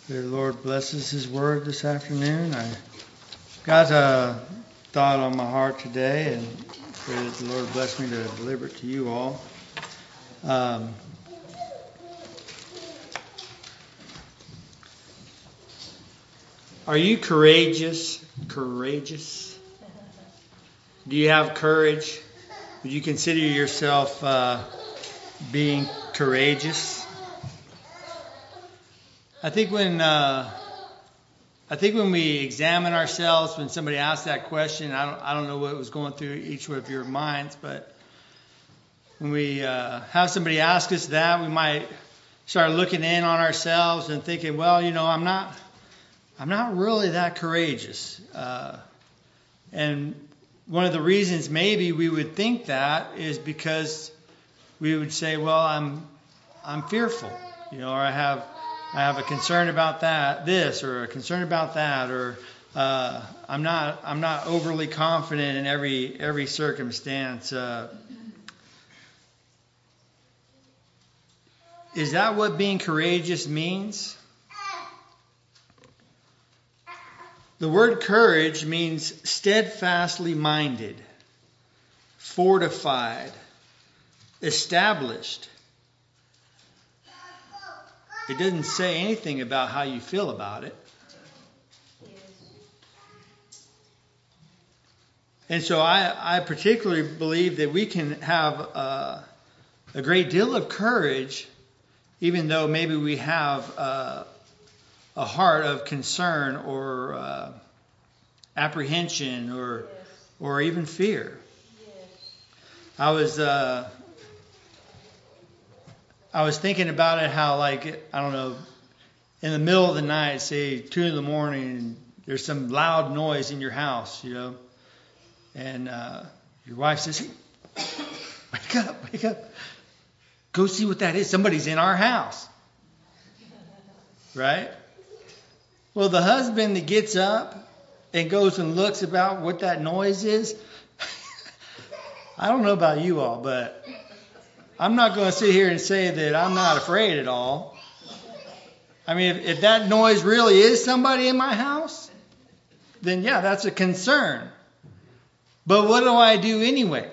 The Lord blesses His Word this afternoon. I got a thought on my heart today, and pray that the Lord bless me to deliver it to you all. Are you courageous? Courageous? Do you have courage? Would you consider yourself being courageous? I think when we examine ourselves, when somebody asks that question, I don't know what was going through each of your minds, but when we have somebody ask us that, we might start looking in on ourselves and thinking, well, I'm not really that courageous. And one of the reasons maybe we would think that is because we would say, well, I'm fearful, or I have a concern about this, or a concern about that, or I'm not overly confident in every circumstance. Is that what being courageous means? The word courage means steadfastly minded, fortified, established. It doesn't say anything about how you feel about it. And so I particularly believe that we can have a great deal of courage, even though maybe we have a heart of concern or apprehension or even fear. I was thinking about it, how, in the middle of the night, say 2 a.m, there's some loud noise in your house, and your wife says, "Hey, wake up, go see what that is. Somebody's in our house." Right? Well, the husband that gets up and goes and looks about what that noise is, I don't know about you all, but I'm not going to sit here and say that I'm not afraid at all. I mean, if that noise really is somebody in my house, then yeah, that's a concern. But what do I do anyway?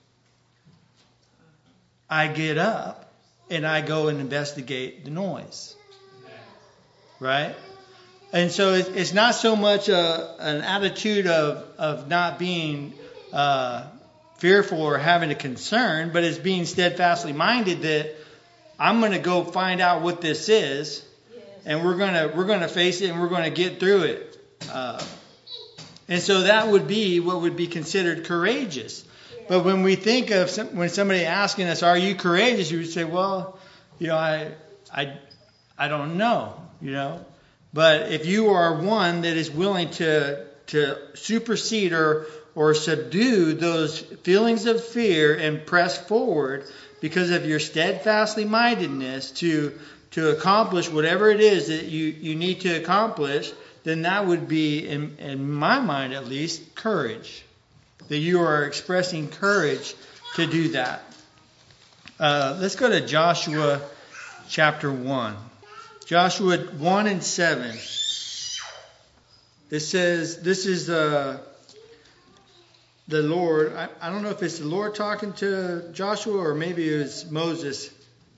I get up and I go and investigate the noise. Right? And so it's not so much an attitude of not being fearful or having a concern, but it's being steadfastly minded that I'm going to go find out what this is, and we're going to face it, and we're going to get through it. And so that would be what would be considered courageous. But when we think of when somebody asking us, "Are you courageous?" you would say, "Well, I don't know, But if you are one that is willing to supersede or subdue those feelings of fear and press forward because of your steadfastly mindedness to accomplish whatever it is that you need to accomplish, then that would be, in my mind at least, courage. That you are expressing courage to do that. Let's go to Joshua chapter 1. Joshua 1:7. It says, this is the Lord. I don't know if it's the Lord talking to Joshua or maybe it was Moses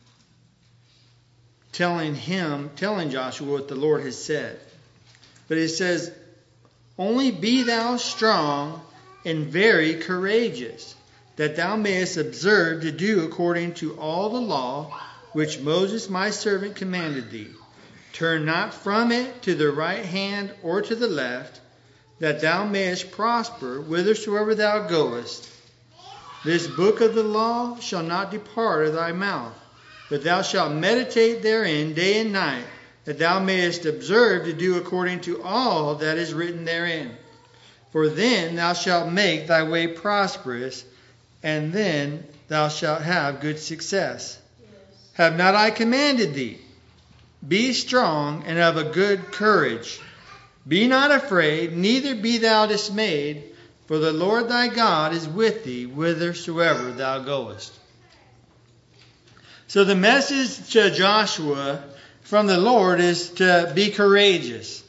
telling Joshua what the Lord has said. But it says, "Only be thou strong and very courageous, that thou mayest observe to do according to all the law which Moses my servant commanded thee. Turn not from it to the right hand or to the left, that thou mayest prosper whithersoever thou goest. This book of the law shall not depart of thy mouth, but thou shalt meditate therein day and night, that thou mayest observe to do according to all that is written therein. For then thou shalt make thy way prosperous, and then thou shalt have good success. Have not I commanded thee? Be strong and of a good courage. Be not afraid, neither be thou dismayed, for the Lord thy God is with thee whithersoever thou goest." So the message to Joshua from the Lord is to be courageous.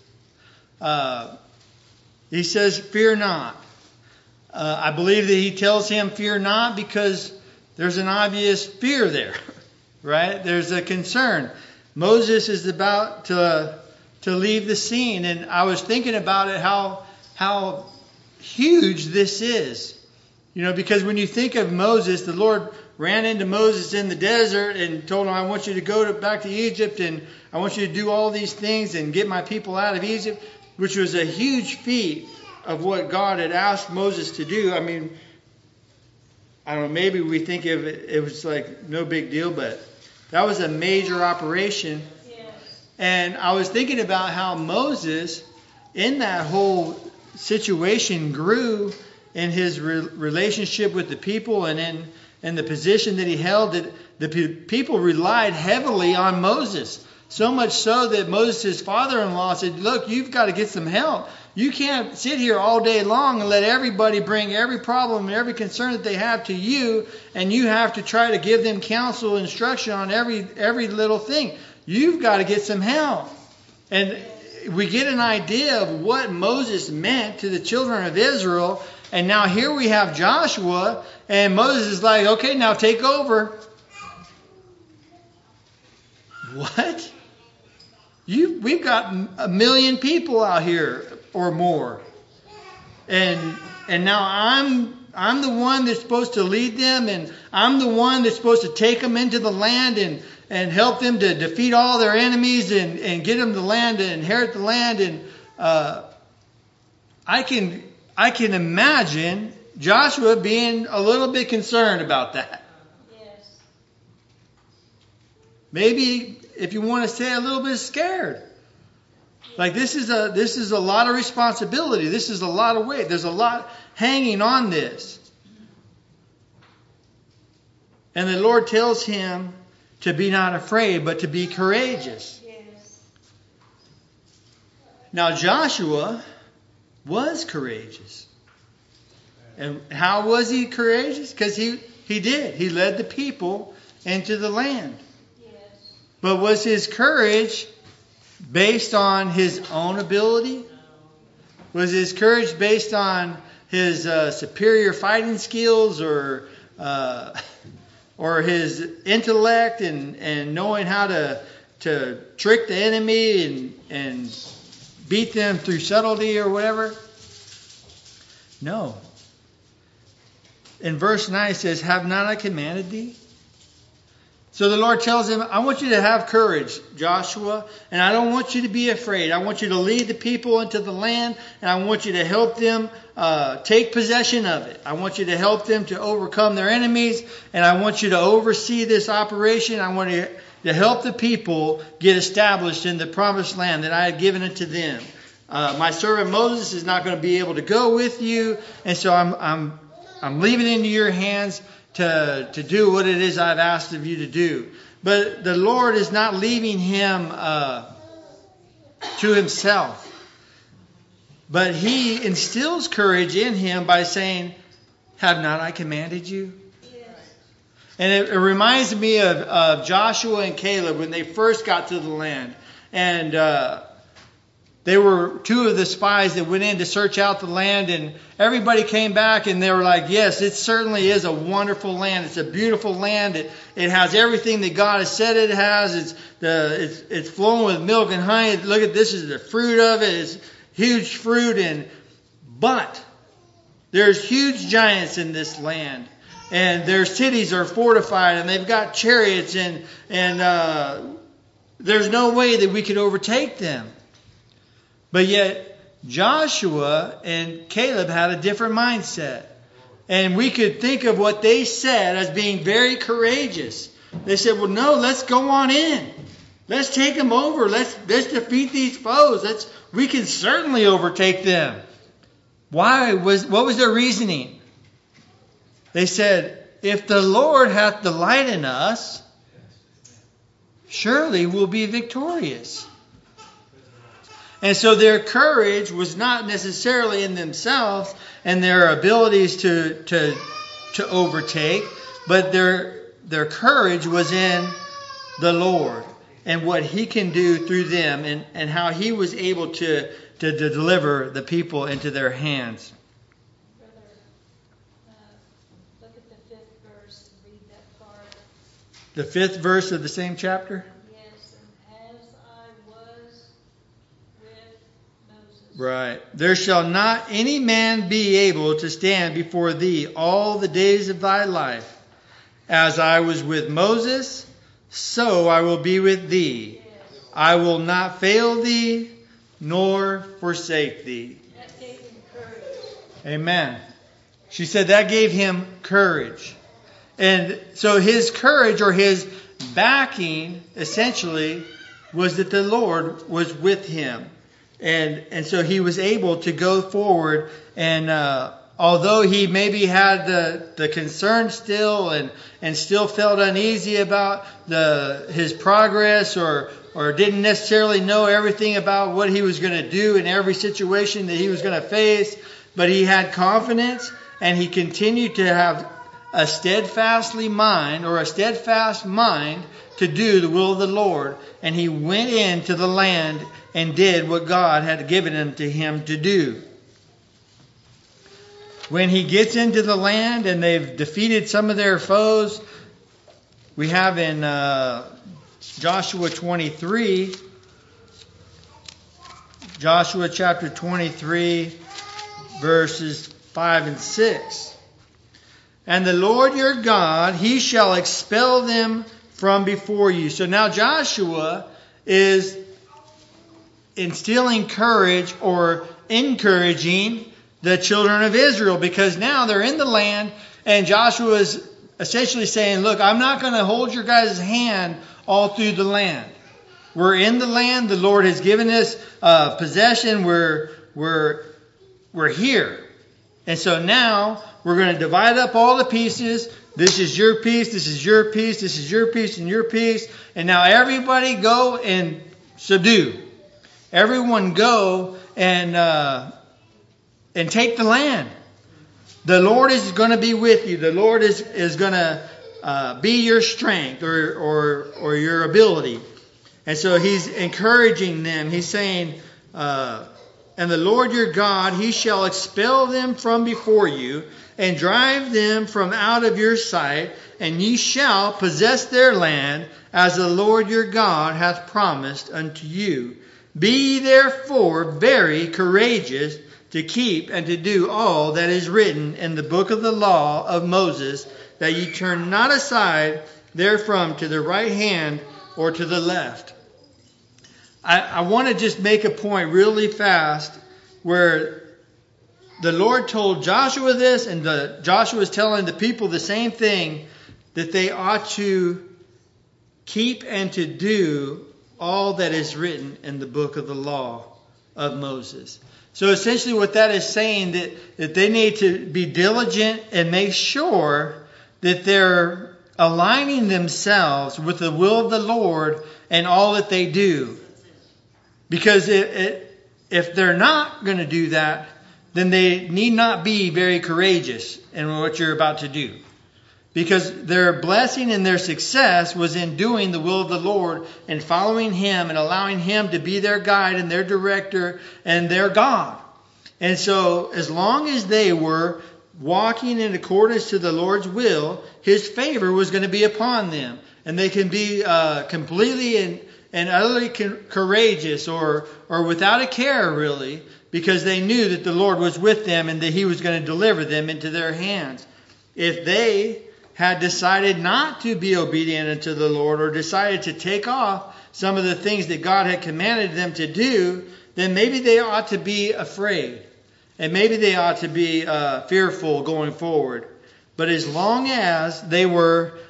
He says, fear not. I believe that he tells him, fear not, because there's an obvious fear there, right? There's a concern. Moses is about to leave the scene, and I was thinking about it, how huge this is. You know, because when you think of Moses, the Lord ran into Moses in the desert and told him, I want you to go back to Egypt, and I want you to do all these things and get my people out of Egypt, which was a huge feat of what God had asked Moses to do. I mean, I don't know, maybe we think of it was like no big deal, but that was a major operation. Yes. And I was thinking about how Moses, in that whole situation, grew in his relationship with the people, and in the position that he held, that the people relied heavily on Moses. So much so that Moses' father-in-law said, look, you've got to get some help. You can't sit here all day long and let everybody bring every problem and every concern that they have to you, and you have to try to give them counsel and instruction on every little thing. You've got to get some help. And we get an idea of what Moses meant to the children of Israel. And now here we have Joshua, and Moses is like, okay, now take over. What? We've got 1 million people out here or more. And now I'm the one that's supposed to lead them, and I'm the one that's supposed to take them into the land and help them to defeat all their enemies and get them the land, to inherit the land. And I can imagine Joshua being a little bit concerned about that. Yes. Maybe, if you want to say, a little bit scared. Like, this is a lot of responsibility. This is a lot of weight. There's a lot hanging on this. And the Lord tells him to be not afraid, but to be courageous. Yes. Now, Joshua was courageous. And how was he courageous? Because he did. He led the people into the land. Yes. But was his courage based on his own ability? Was his courage based on his superior fighting skills, or his intellect and knowing how to trick the enemy and beat them through subtlety or whatever? No. In verse 9 it says, have not I commanded thee? So the Lord tells him, I want you to have courage, Joshua, and I don't want you to be afraid. I want you to lead the people into the land, and I want you to help them take possession of it. I want you to help them to overcome their enemies, and I want you to oversee this operation. I want you to help the people get established in the promised land that I have given it to them. My servant Moses is not going to be able to go with you, and so I'm leaving it into your hands to do what it is I've asked of you to do. But the Lord is not leaving him to himself. But he instills courage in him by saying, have not I commanded you? Yes. And it reminds me of Joshua and Caleb when they first got to the land. And they were two of the spies that went in to search out the land, and everybody came back and they were like, yes, it certainly is a wonderful land. It's a beautiful land. It has everything that God has said it has. It's flowing with milk and honey. Look at this, is the fruit of it. It's huge fruit. But there's huge giants in this land, and their cities are fortified, and they've got chariots, and there's no way that we could overtake them. But yet, Joshua and Caleb had a different mindset. And we could think of what they said as being very courageous. They said, well, no, let's go on in. Let's take them over. Let's defeat these foes. We can certainly overtake them. What was their reasoning? They said, if the Lord hath delight in us, surely we'll be victorious. And so their courage was not necessarily in themselves and their abilities to overtake, but their courage was in the Lord. and what he can do through them, and how he was able to deliver the people into their hands. Look at the 5th verse and read that part. The 5th verse of the same chapter? Yes, and as I was with Moses. Right. There shall not any man be able to stand before thee all the days of thy life. As I was with Moses, so I will be with thee. I will not fail thee, nor forsake thee. That gave him courage. Amen. She said that gave him courage. And so his courage, or his backing, essentially, was that the Lord was with him. And so he was able to go forward, and although he maybe had the concern still, and still felt uneasy about his progress, or didn't necessarily know everything about what he was going to do in every situation that he was going to face, but he had confidence, and he continued to have a steadfast mind to do the will of the Lord. And he went into the land and did what God had given him to do. When he gets into the land and they've defeated some of their foes, we have in Joshua 23, Joshua chapter 23, verses 5 and 6. And the Lord your God, he shall expel them from before you. So now Joshua is instilling courage, or encouraging the children of Israel, because now they're in the land, and Joshua is essentially saying, look, I'm not going to hold your guys' hand all through the land. We're in the land. The Lord has given us possession. We're here. And so now we're going to divide up all the pieces. This is your piece, this is your piece, this is your piece, and your piece. And now everybody go and subdue. Everyone go and take the land. The Lord is going to be with you. The Lord is going to be your strength, or your ability. And so he's encouraging them. He's saying, and the Lord your God, he shall expel them from before you, and drive them from out of your sight, and ye shall possess their land, as the Lord your God hath promised unto you. Be ye therefore very courageous to keep and to do all that is written in the book of the law of Moses, that ye turn not aside therefrom to the right hand or to the left. I want to just make a point really fast, where the Lord told Joshua this, and Joshua is telling the people the same thing, that they ought to keep and to do all that is written in the book of the law of Moses. So essentially what that is saying, that they need to be diligent and make sure that they're aligning themselves with the will of the Lord in all that they do. Because if they're not going to do that, then they need not be very courageous in what you're about to do. Because their blessing and their success was in doing the will of the Lord and following him and allowing him to be their guide and their director and their God. And so as long as they were walking in accordance to the Lord's will, his favor was going to be upon them. And they can be completely and utterly courageous, or without a care, really, because they knew that the Lord was with them and that he was going to deliver them into their hands. If they had decided not to be obedient unto the Lord, or decided to take off some of the things that God had commanded them to do, then maybe they ought to be afraid. And maybe they ought to be fearful going forward. But as long as they were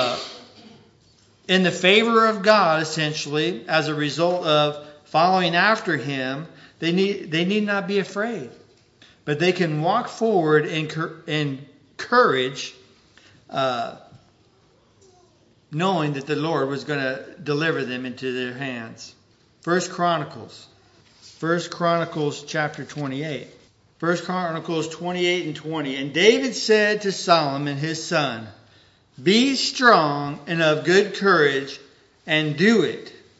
in the favor of God, essentially, as a result of following after him, they need not be afraid. But they can walk forward in courage, knowing that the Lord was going to deliver them into their hands. 1 Chronicles chapter 28. 1 Chronicles 28 and 20. And David said to Solomon his son, Be strong and of good courage, and do it.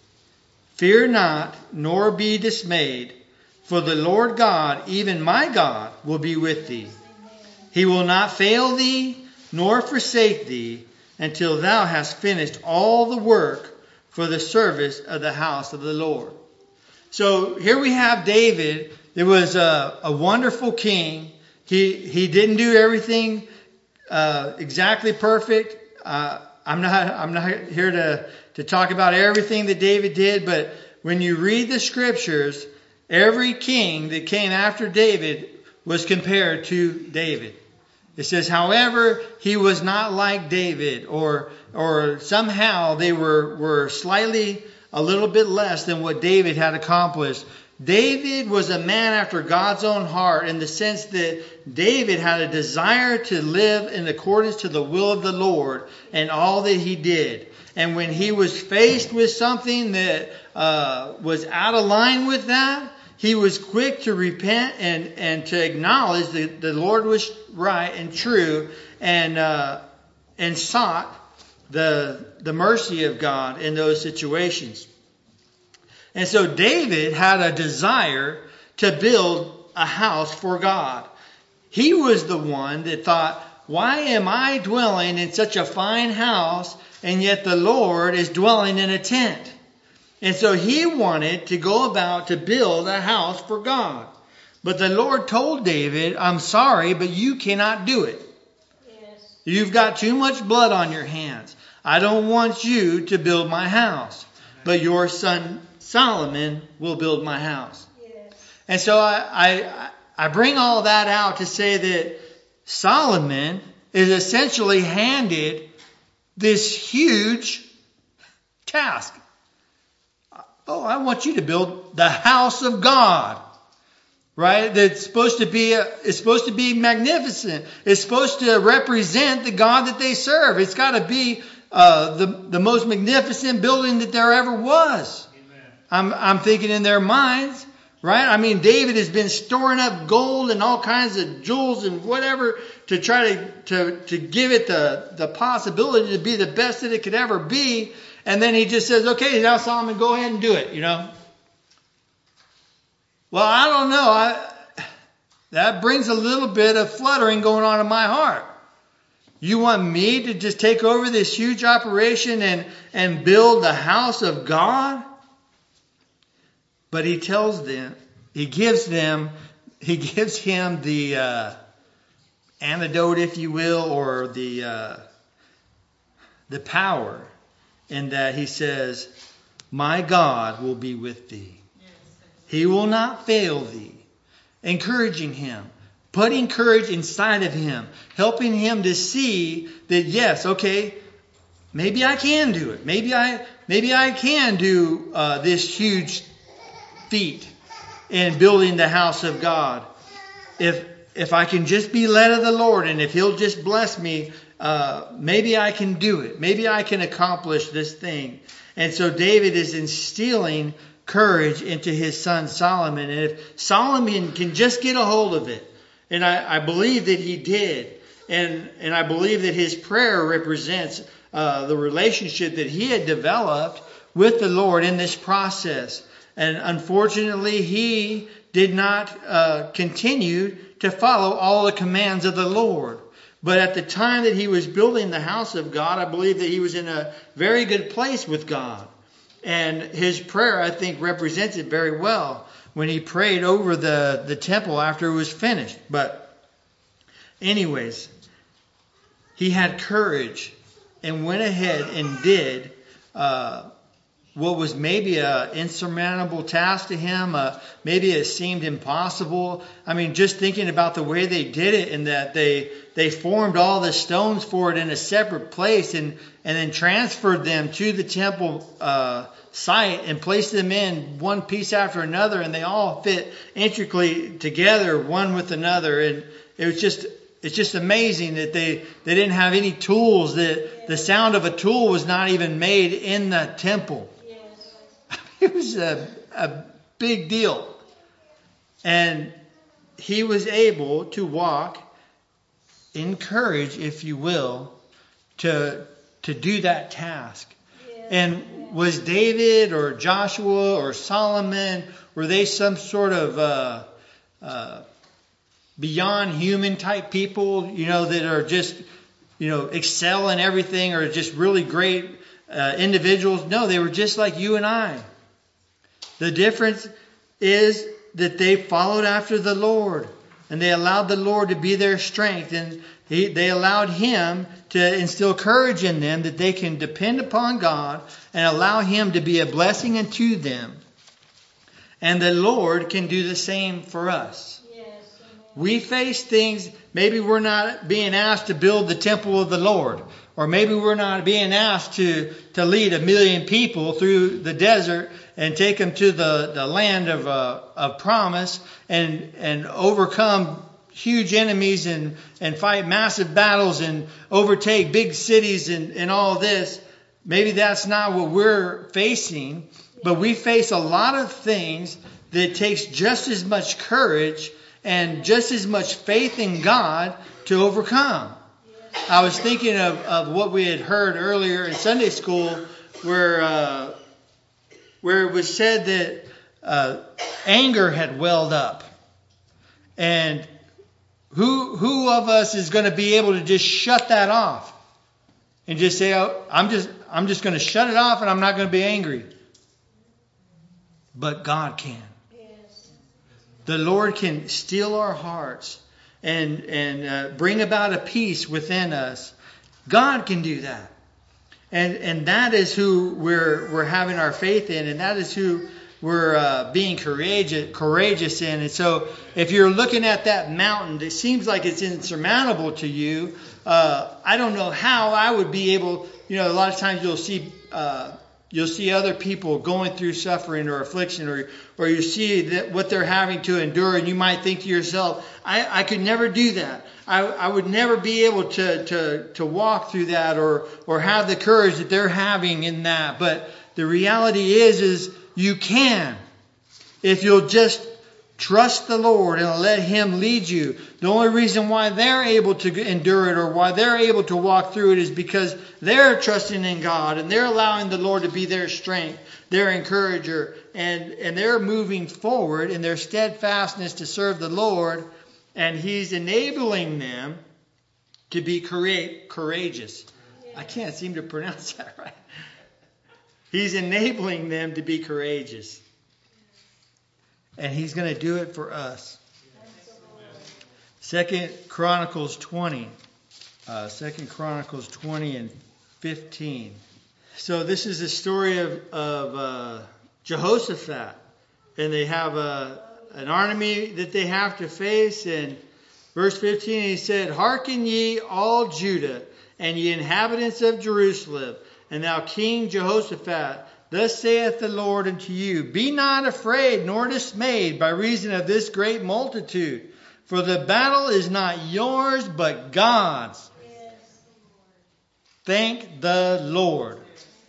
Fear not, nor be dismayed, for the Lord God, even my God, will be with thee. He will not fail thee, nor forsake thee, until thou hast finished all the work for the service of the house of the Lord. So here we have David. There was a wonderful king. He didn't do everything exactly perfect. I'm not here to talk about everything that David did, but when you read the scriptures, every king that came after David was compared to David. It says, however, he was not like David, or somehow they were slightly a little bit less than what David had accomplished. David was a man after God's own heart, in the sense that David had a desire to live in accordance to the will of the Lord and all that he did. And when he was faced with something that was out of line with that, he was quick to repent and to acknowledge that the Lord was right and true, and sought the mercy of God in those situations. And so David had a desire to build a house for God. He was the one that thought, why am I dwelling in such a fine house, and yet the Lord is dwelling in a tent? And so he wanted to go about to build a house for God. But the Lord told David, I'm sorry, but you cannot do it. Yes. You've got too much blood on your hands. I don't want you to build my house, but your son Solomon will build my house. Yes. And so I bring all that out to say that Solomon is essentially handed this huge task. Oh, I want you to build the house of God, right? That's supposed to be magnificent. It's supposed to represent the God that they serve. It's got to be the most magnificent building that there ever was. I'm thinking in their minds, right? I mean, David has been storing up gold and all kinds of jewels and whatever to try to give it the possibility to be the best that it could ever be. And then he just says, okay, now Solomon, go ahead and do it, Well, I don't know. That brings a little bit of fluttering going on in my heart. You want me to just take over this huge operation and build the house of God? But he tells them, he gives him the antidote, if you will, or the power, in that he says, my God will be with thee. He will not fail thee. Encouraging him, putting courage inside of him, helping him to see that, yes, okay, maybe I can do it. Maybe I can do this huge feat in building the house of God. If I can just be led of the Lord, and if He'll just bless me, maybe I can do it. Maybe I can accomplish this thing. And so David is instilling courage into his son Solomon. And if Solomon can just get a hold of it, and I believe that he did, and I believe that his prayer represents the relationship that he had developed with the Lord in this process. And unfortunately, he did not continue to follow all the commands of the Lord. But at the time that he was building the house of God, I believe that he was in a very good place with God. And his prayer, I think, represents it very well when he prayed over the temple after it was finished. But anyways, he had courage and went ahead and did what was maybe an insurmountable task to him. Maybe it seemed impossible. I mean, just thinking about the way they did it, and that they formed all the stones for it in a separate place and then transferred them to the temple site and placed them in one piece after another, and they all fit intricately together, one with another. And it's just amazing that they didn't have any tools. That the sound of a tool was not even made in the temple. It was a big deal. And he was able to walk in courage, if you will, to do that task. Yes. And was David or Joshua or Solomon, were they some sort of beyond human type people, that are just, excel in everything or just really great individuals? No, they were just like you and I. The difference is that they followed after the Lord and they allowed the Lord to be their strength, and they allowed Him to instill courage in them that they can depend upon God and allow Him to be a blessing unto them. And the Lord can do the same for us. Yes, we face things, maybe we're not being asked to build the temple of the Lord. Or maybe we're not being asked to lead 1 million people through the desert and take them to the land of promise and overcome huge enemies and fight massive battles and overtake big cities and all this. Maybe that's not what we're facing, but we face a lot of things that takes just as much courage and just as much faith in God to overcome. I was thinking of what we had heard earlier in Sunday school where it was said that anger had welled up. And who of us is going to be able to just shut that off and just say, oh, I'm just going to shut it off and I'm not going to be angry? But God can. yes, The Lord can still our hearts and bring about a peace within us. God can do that. And that is who we're having our faith in, and that is who we're being courageous in. And so if you're looking at that mountain, it seems like it's insurmountable to you. I don't know how I would be able, a lot of times you'll see other people going through suffering or affliction, or you see that what they're having to endure, and you might think to yourself, I could never do that. I would never be able to walk through that or have the courage that they're having in that. But the reality is you can, if you'll just trust the Lord and let Him lead you. The only reason why they're able to endure it or why they're able to walk through it is because they're trusting in God and they're allowing the Lord to be their strength, their encourager, and they're moving forward in their steadfastness to serve the Lord, and He's enabling them to be courageous. I can't seem to pronounce that right. He's enabling them to be courageous. And He's going to do it for us. 2 Chronicles 20. 2 Chronicles 20 and 15. So this is the story of Jehoshaphat. And they have an army that they have to face. And verse 15, he said, "Hearken ye all Judah, and ye inhabitants of Jerusalem, and thou King Jehoshaphat, thus saith the Lord unto you, be not afraid nor dismayed by reason of this great multitude, for the battle is not yours but God's." yes, Thank the Lord.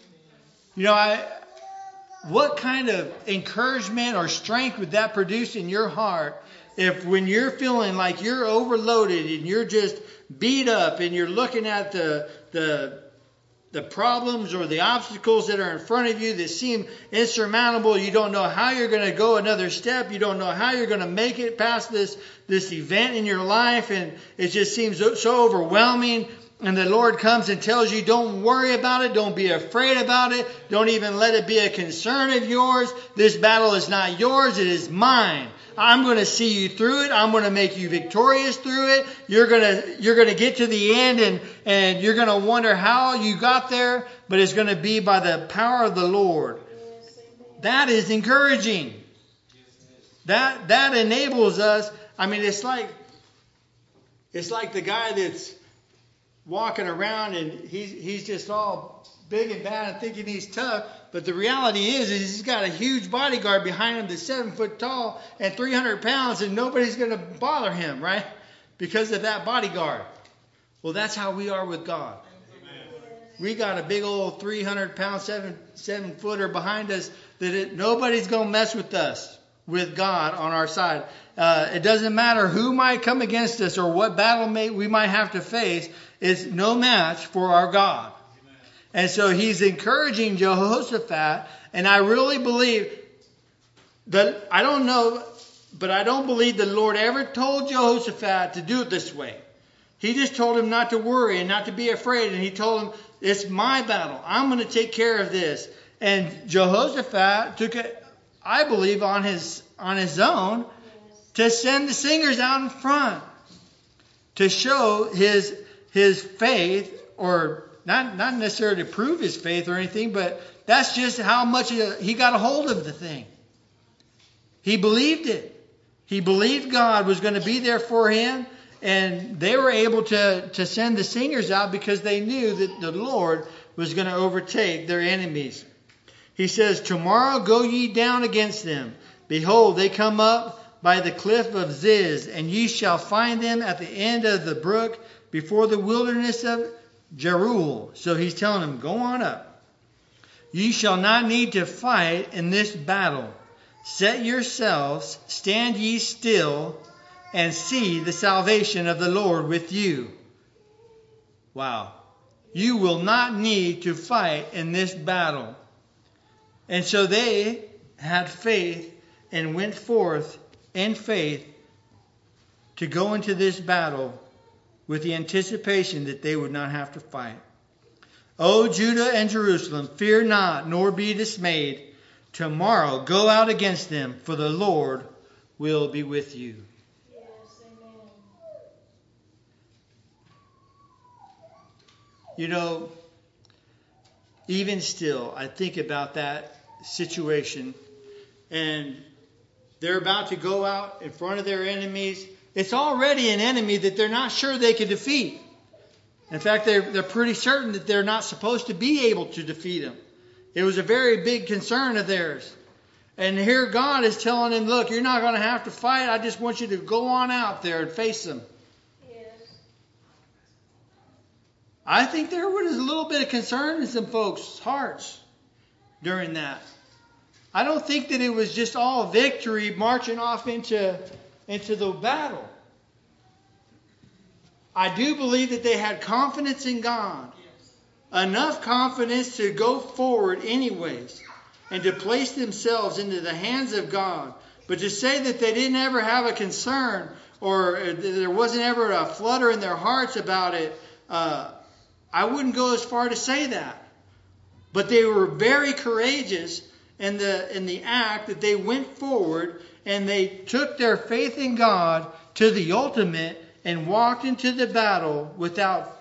What kind of encouragement or strength would that produce in your heart if when you're feeling like you're overloaded and you're just beat up and you're looking at the problems or the obstacles that are in front of you that seem insurmountable. You don't know how you're going to go another step. You don't know how you're going to make it past this event in your life. And it just seems so overwhelming. And the Lord comes and tells you, don't worry about it. Don't be afraid about it. Don't even let it be a concern of yours. This battle is not yours. It is mine. I'm going to see you through it. I'm going to make you victorious through it. You're going to get to the end and you're going to wonder how you got there, but it's going to be by the power of the Lord. yes, amen. That is encouraging. That enables us. I mean, it's like the guy that's walking around and he's just all big and bad and thinking he's tough. But the reality is he's got a huge bodyguard behind him that's 7 foot tall and 300 pounds, and nobody's going to bother him, right? Because of that bodyguard. Well, that's how we are with God. We got a big old 300 pound, 7 footer behind us that nobody's going to mess with us, with God on our side. It doesn't matter who might come against us or what battle we might have to face. It's no match for our God. And so he's encouraging Jehoshaphat. And I really believe that, I don't know, but I don't believe the Lord ever told Jehoshaphat to do it this way. He just told him not to worry and not to be afraid. And he told him, it's my battle. I'm going to take care of this. And Jehoshaphat took it, I believe, on his own to send the singers out in front to show his faith, or not necessarily to prove his faith or anything, but that's just how much he got a hold of the thing. He believed it. He believed God was going to be there for him, and they were able to send the singers out because they knew that the Lord was going to overtake their enemies. He says, tomorrow go ye down against them. Behold, they come up by the cliff of Ziz, and ye shall find them at the end of the brook before the wilderness of Jeruel. So he's telling them, go on up. Ye shall not need to fight in this battle. Set yourselves, stand ye still, and see the salvation of the Lord with you. Wow. You will not need to fight in this battle. And so they had faith and went forth in faith to go into this battle with the anticipation that they would not have to fight. O Judah and Jerusalem, fear not, nor be dismayed. Tomorrow go out against them, for the Lord will be with you. Yes, amen. You know, even still, I think about that situation, and they're about to go out in front of their enemies. It's already an enemy that they're not sure they can defeat. In fact, they're pretty certain that they're not supposed to be able to defeat them. It was a very big concern of theirs. And here God is telling them, look, you're not going to have to fight. I just want you to go on out there and face them. Yes. I think there was a little bit of concern in some folks' hearts during that. I don't think that it was just all victory marching off into the battle. I do believe that they had confidence in God. Enough confidence to go forward anyways. And to place themselves into the hands of God. But to say that they didn't ever have a concern, or there wasn't ever a flutter in their hearts about it, I wouldn't go as far to say that. But they were very courageous in the act that they went forward and they took their faith in God to the ultimate and walked into the battle without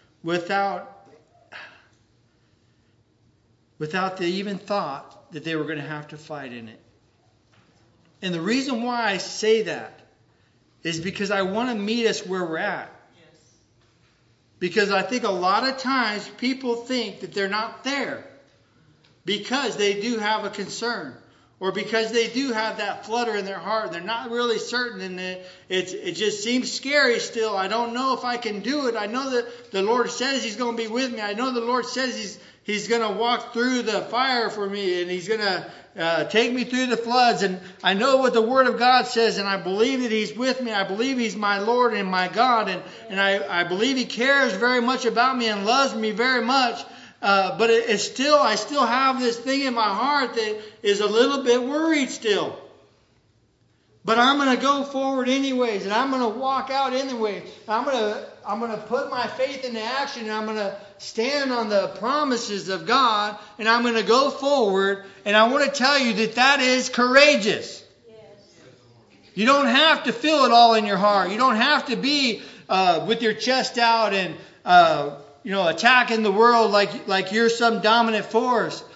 the even thought that they were going to have to fight in it. And the reason why I say that is because I want to meet us where we're at. Yes. Because I think a lot of times people think that they're not there because they do have a concern, or because they do have that flutter in their heart. They're not really certain, and it just seems scary still. I don't know if I can do it. I know that the Lord says He's going to be with me. I know the Lord says He's going to walk through the fire for me, and He's going to take me through the floods. And I know what the Word of God says, and I believe that He's with me. I believe He's my Lord and my God, and I believe He cares very much about me and loves me very much. But I still have this thing in my heart that is a little bit worried still. But I'm going to go forward anyways, and I'm going to walk out anyway. I'm going to put my faith into action, and I'm going to stand on the promises of God, and I'm going to go forward. And I want to tell you that is courageous. Yes. You don't have to feel it all in your heart. You don't have to be with your chest out and attacking the world like you're some dominant force.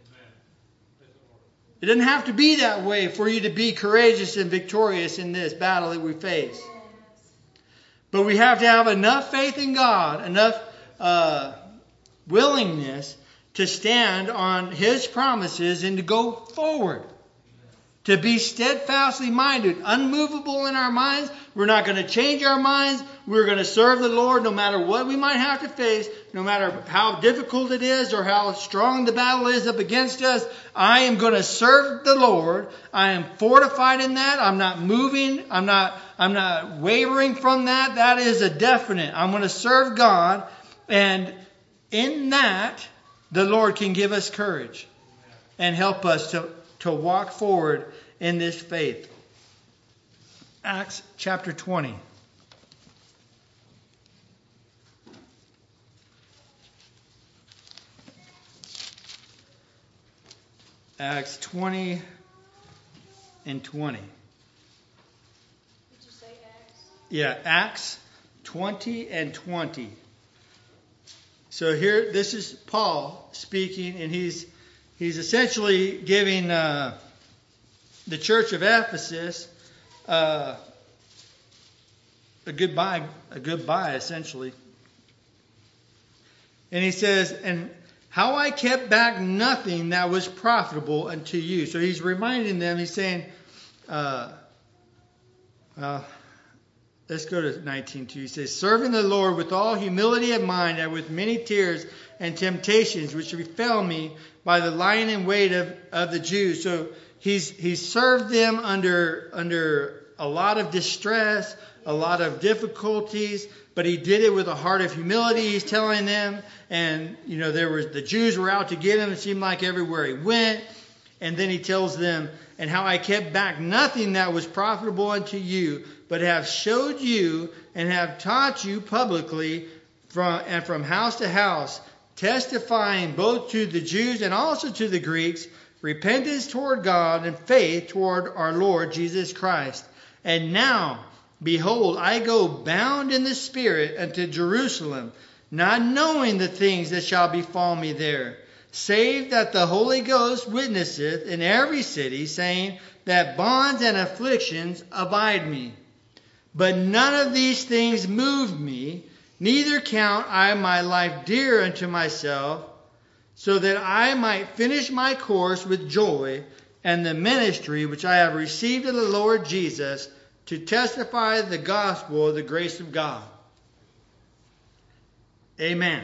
It doesn't have to be that way for you to be courageous and victorious in this battle that we face. But we have to have enough faith in God, enough willingness to stand on His promises and to go forward. To be steadfastly minded, unmovable in our minds. We're not going to change our minds. We're going to serve the Lord no matter what we might have to face, no matter how difficult it is or how strong the battle is up against us. I am going to serve the Lord. I am fortified in that. I'm not moving. I'm not wavering from that. That is a definite. I'm going to serve God. And in that, the Lord can give us courage and help us to walk forward in this faith. Acts chapter 20. Acts 20 and 20. Did you say Acts? Yeah, Acts 20 and 20. So here, this is Paul speaking, and he's essentially giving the church of Ephesus a goodbye, essentially. And he says, and how I kept back nothing that was profitable unto you. So he's reminding them, he's saying, let's go to 19:2. He says, serving the Lord with all humility of mind and with many tears and temptations which befell me by the lying in wait of the Jews. So he's served them under a lot of distress, a lot of difficulties, but he did it with a heart of humility. He's telling them, and the Jews were out to get him. It seemed like everywhere he went. And then he tells them, and how I kept back nothing that was profitable unto you, but have showed you and have taught you publicly from house to house, testifying both to the Jews and also to the Greeks, repentance toward God and faith toward our Lord Jesus Christ. And now, behold, I go bound in the Spirit unto Jerusalem, not knowing the things that shall befall me there, save that the Holy Ghost witnesseth in every city, saying that bonds and afflictions abide me. But none of these things move me, neither count I my life dear unto myself, so that I might finish my course with joy, and the ministry which I have received of the Lord Jesus, to testify the gospel of the grace of God. Amen.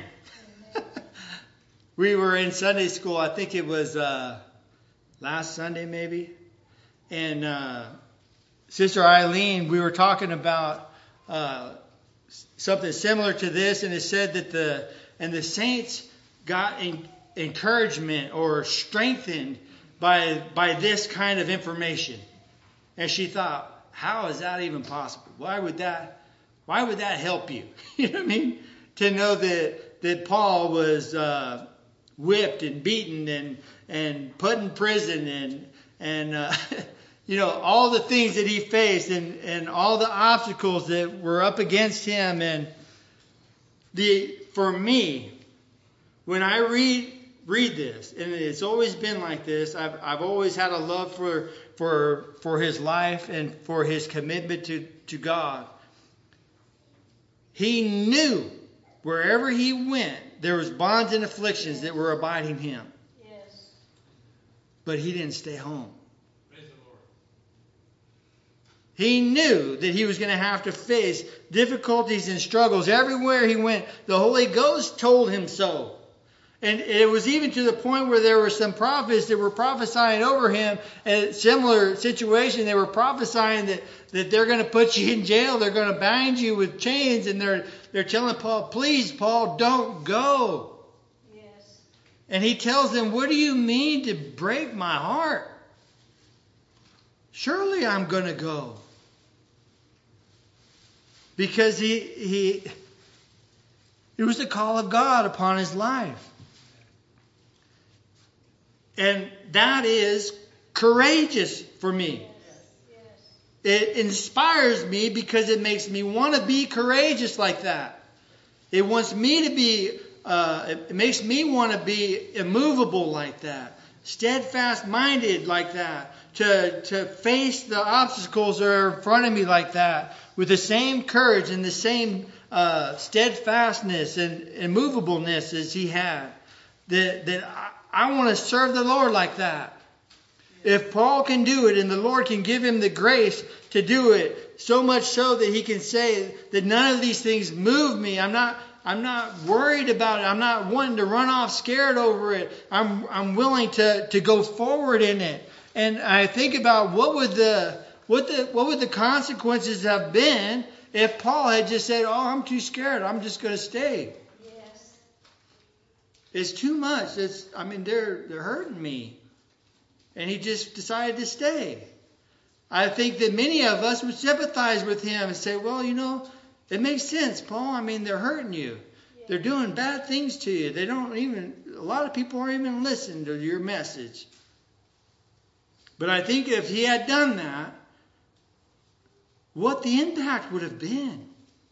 We were in Sunday school, I think it was last Sunday maybe, and Sister Eileen, we were talking about something similar to this, and it said that the saints got encouragement or strengthened by this kind of information. And she thought, how is that even possible? Why would that help you? You know what I mean? To know that Paul was whipped and beaten and put in prison and all the things that he faced and all the obstacles that were up against him. And for me, when I read this, and it's always been like this, I've always had a love for his life and for his commitment to God. He knew wherever he went, there was bonds and afflictions that were abiding him. Yes. But he didn't stay home. Praise the Lord. He knew that he was going to have to face difficulties and struggles everywhere he went. The Holy Ghost told him so. And it was even to the point where there were some prophets that were prophesying over him. In a similar situation, they were prophesying that they're going to put you in jail. They're going to bind you with chains. And they're telling Paul, please, Paul, don't go. Yes. And he tells them, what do you mean to break my heart? Surely I'm going to go. Because it was the call of God upon his life. And that is courageous for me. It inspires me because it makes me want to be courageous like that. It wants me to be. It makes me want to be immovable like that, steadfast-minded like that, to face the obstacles that are in front of me like that, with the same courage and the same steadfastness and immovableness as he had. That I want to serve the Lord like that. If Paul can do it and the Lord can give him the grace to do it, so much so that he can say that none of these things move me. I'm not worried about it. I'm not wanting to run off scared over it. I'm willing to go forward in it. And I think about what would the consequences have been if Paul had just said, "Oh, I'm too scared. I'm just going to stay." Yes. It's too much. They're hurting me. And he just decided to stay. I think that many of us would sympathize with him and say, well, it makes sense, Paul. They're hurting you. They're doing bad things to you. A lot of people aren't even listening to your message. But I think if he had done that, what the impact would have been.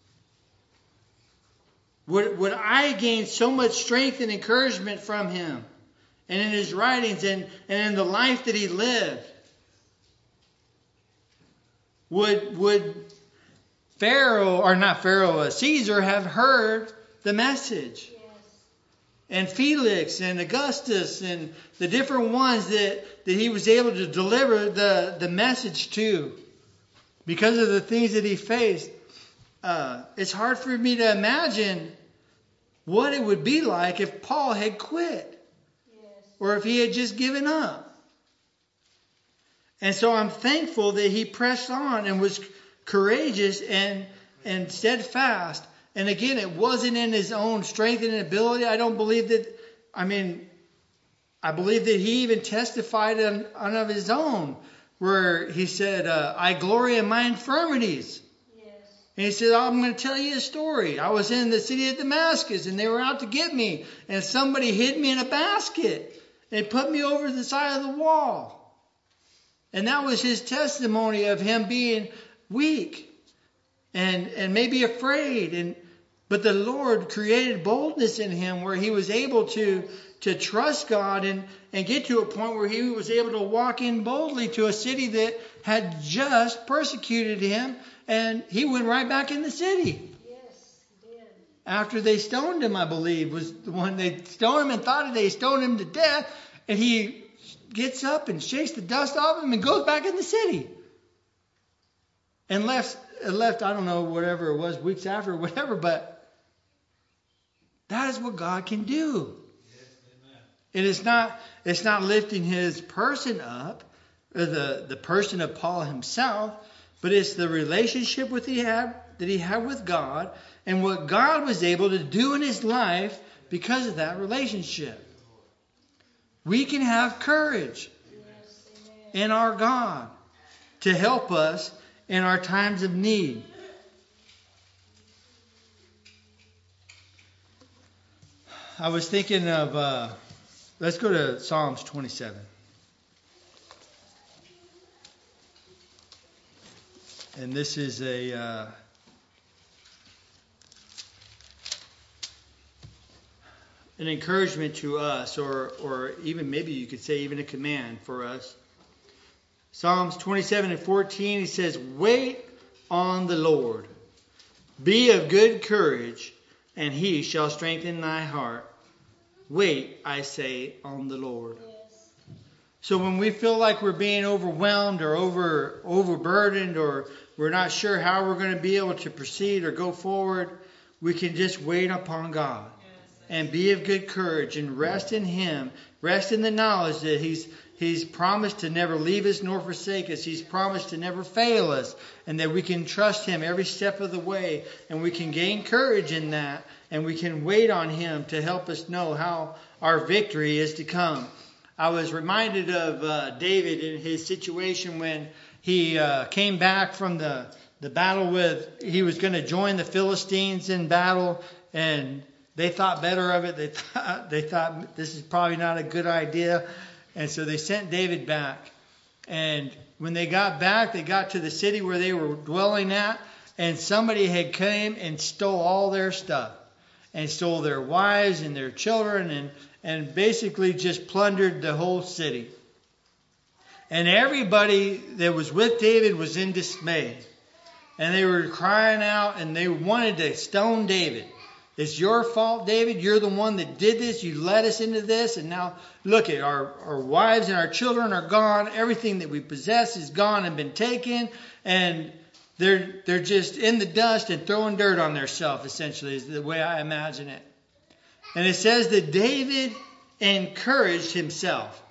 Would I gain so much strength and encouragement from him and in his writings and in the life that he lived? Would Caesar have heard the message? Yes. And Felix and Augustus and the different ones that he was able to deliver the message to because of the things that he faced. It's hard for me to imagine what it would be like if Paul had quit. Yes. Or if he had just given up. And so I'm thankful that he pressed on and was courageous and steadfast. And again, it wasn't in his own strength and ability. I believe that he even testified on of his own, where he said, I glory in my infirmities. Yes. And he said, I'm going to tell you a story. I was in the city of Damascus and they were out to get me. And somebody hid me in a basket and put me over the side of the wall. And that was his testimony of him being weak and maybe afraid. But the Lord created boldness in him where he was able to trust God and get to a point where he was able to walk in boldly to a city that had just persecuted him. And he went right back in the city. Yes, he did. After they stoned him, I believe, was the one they stoned him and thought they stoned him to death. And he gets up and shakes the dust off him and goes back in the city. And left, I don't know, whatever it was, weeks after or whatever, but that is what God can do. Yes, and it's not lifting his person up, or the person of Paul himself, but it's the relationship that he had with God and what God was able to do in his life because of that relationship. We can have courage in our God to help us in our times of need. I was thinking of, let's go to Psalms 27. And this is an encouragement to us, or even maybe you could say even a command for us. Psalms 27:14, he says, wait on the Lord. Be of good courage, and he shall strengthen thy heart. Wait, I say, on the Lord. Yes. So when we feel like we're being overwhelmed or overburdened, or we're not sure how we're going to be able to proceed or go forward, we can just wait upon God. And be of good courage and rest in him. Rest in the knowledge that he's promised to never leave us nor forsake us. He's promised to never fail us. And that we can trust him every step of the way. And we can gain courage in that. And we can wait on him to help us know how our victory is to come. I was reminded of David in his situation when he came back from the battle he was going to join the Philistines in battle. And they thought better of it. They thought this is probably not a good idea. And so they sent David back. And when they got back, they got to the city where they were dwelling at. And somebody had came and stole all their stuff. And stole their wives and their children. And basically just plundered the whole city. And everybody that was with David was in dismay. And they were crying out and they wanted to stone David. It's your fault, David. You're the one that did this. You led us into this. And now look at our wives and our children are gone. Everything that we possess is gone and been taken. And they're just in the dust and throwing dirt on themselves, essentially, is the way I imagine it. And it says that David encouraged himself.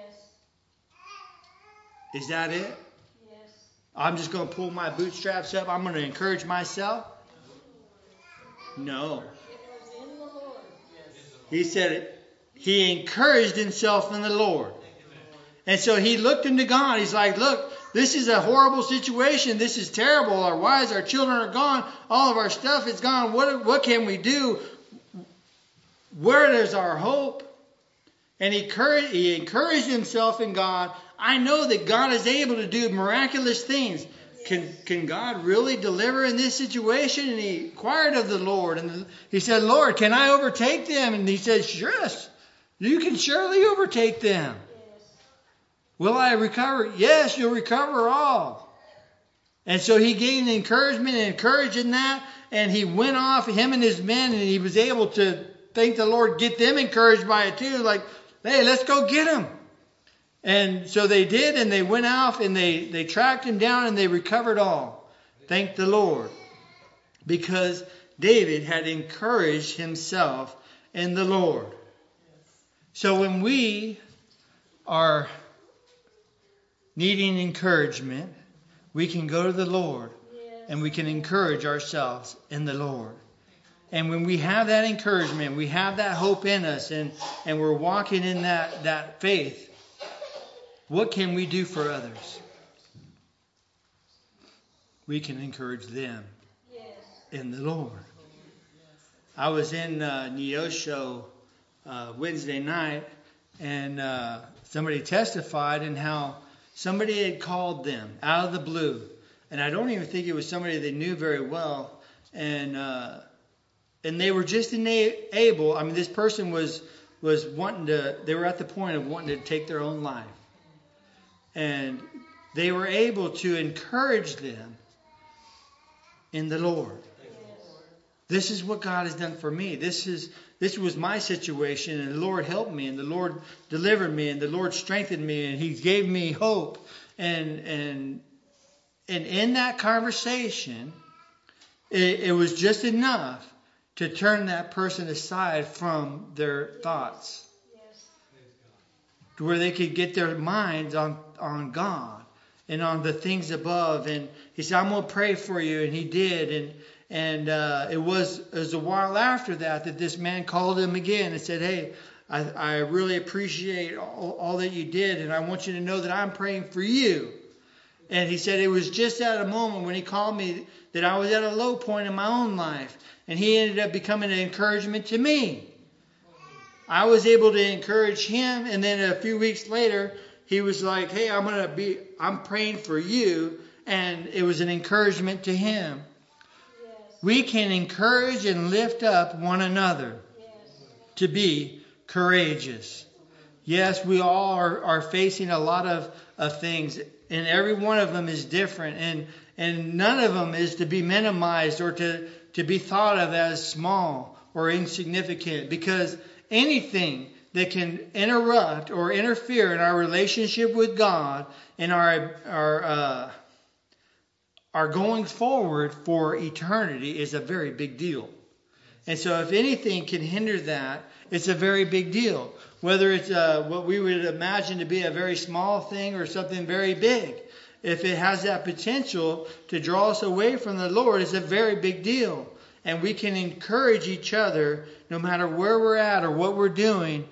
Yes. Is that it? Yes. I'm just going to pull my bootstraps up. I'm going to encourage myself? No. It was in the Lord. He said, he encouraged himself in the Lord. And so he looked into God. He's like, look, this is a horrible situation. This is terrible. Our wives, our children are gone. All of our stuff is gone. What can we do? Where is our hope? And he encouraged himself in God. I know that God is able to do miraculous things. Can God really deliver in this situation? And he inquired of the Lord. And he said, Lord, can I overtake them? And he said, yes, you can surely overtake them. Will I recover? Yes, you'll recover all. And so he gained encouragement and courage in that. And he went off, him and his men, and he was able to, thank the Lord, get them encouraged by it too. Like, hey, let's go get him. And so they did, and they went off, and they tracked him down, and they recovered all. Thank the Lord. Because David had encouraged himself in the Lord. So when we are needing encouragement, we can go to the Lord and we can encourage ourselves in the Lord. And when we have that encouragement, we have that hope in us, and we're walking in that faith, what can we do for others? We can encourage them in the Lord. I was in Neosho Wednesday night, and somebody testified in how somebody had called them out of the blue. And I don't even think it was somebody they knew very well. And they were just able, I mean, this person was wanting to, they were at the point of wanting to take their own life. And they were able to encourage them in the Lord. This is what God has done for me. This was my situation, and the Lord helped me, and the Lord delivered me, and the Lord strengthened me, and He gave me hope. And in that conversation, it was just enough to turn that person aside from their thoughts, to where they could get their minds on God and on the things above. And he said, I'm going to pray for you, and he did. And it was a while after that this man called him again and said, hey, I really appreciate all that you did, and I want you to know that I'm praying for you. And he said it was just at a moment when he called me that I was at a low point in my own life, and he ended up becoming an encouragement to me. I was able to encourage him, and then a few weeks later, he was like, hey, I'm praying for you, and it was an encouragement to him. We can encourage and lift up one another to be courageous. Yes, we all are facing a lot of things, and every one of them is different, and none of them is to be minimized or to be thought of as small or insignificant, because anything that can interrupt or interfere in our relationship with God and our going forward for eternity is a very big deal. And so if anything can hinder that, it's a very big deal. Whether it's what we would imagine to be a very small thing or something very big. If it has that potential to draw us away from the Lord, it's a very big deal. And we can encourage each other no matter where we're at or what we're doing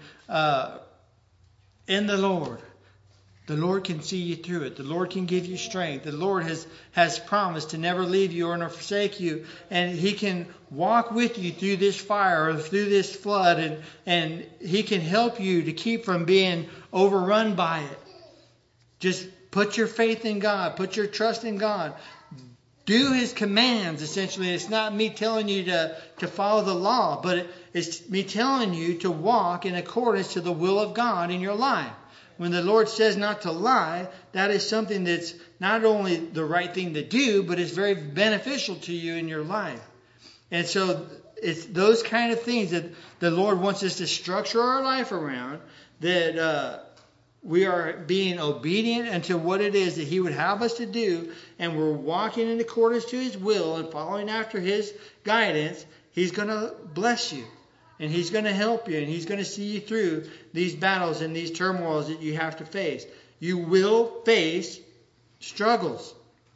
in the Lord. The Lord can see you through it. The Lord can give you strength. The Lord has promised to never leave you or nor forsake you. And He can walk with you through this fire or through this flood. And He can help you to keep from being overrun by it. Just put your faith in God. Put your trust in God. Do His commands, essentially. It's not me telling you to follow the law, but it's me telling you to walk in accordance to the will of God in your life. When the Lord says not to lie, that is something that's not only the right thing to do, but it's very beneficial to you in your life. And so it's those kind of things that the Lord wants us to structure our life around, that we are being obedient unto what it is that He would have us to do, and we're walking in accordance to His will and following after His guidance. He's going to bless you. And He's going to help you, and He's going to see you through these battles and these turmoils that you have to face. You will face struggles.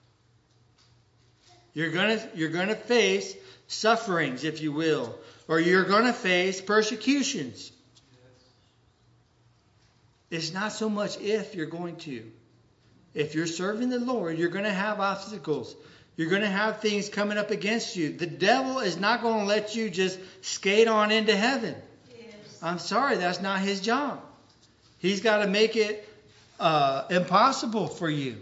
You're going to face sufferings, if you will, or you're going to face persecutions. It's not so much if you're going to. If you're serving the Lord, you're going to have obstacles. You're going to have things coming up against you. The devil is not going to let you just skate on into heaven. Yes. I'm sorry, that's not his job. He's got to make it impossible for you.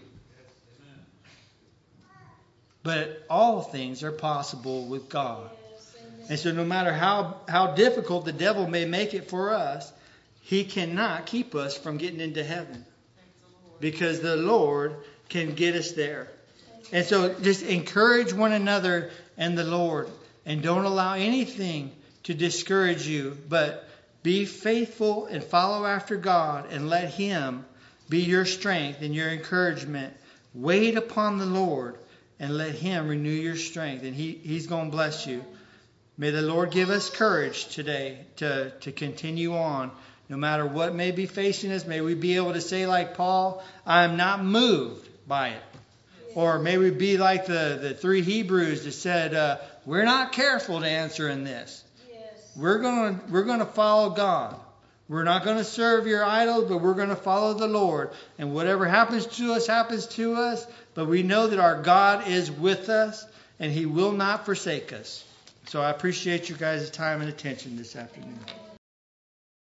But all things are possible with God. Yes. And so no matter how difficult the devil may make it for us, he cannot keep us from getting into heaven. Because the Lord can get us there. And so just encourage one another in the Lord. And don't allow anything to discourage you. But be faithful and follow after God. And let Him be your strength and your encouragement. Wait upon the Lord. And let Him renew your strength. And He's going to bless you. May the Lord give us courage today to continue on. No matter what may be facing us, may we be able to say like Paul, I am not moved by it. Or may we be like the three Hebrews that said, we're not careful to answer in this. Yes. We're going to follow God. We're not going to serve your idols, but we're going to follow the Lord. And whatever happens to us, happens to us. But we know that our God is with us and He will not forsake us. So I appreciate you guys' time and attention this afternoon.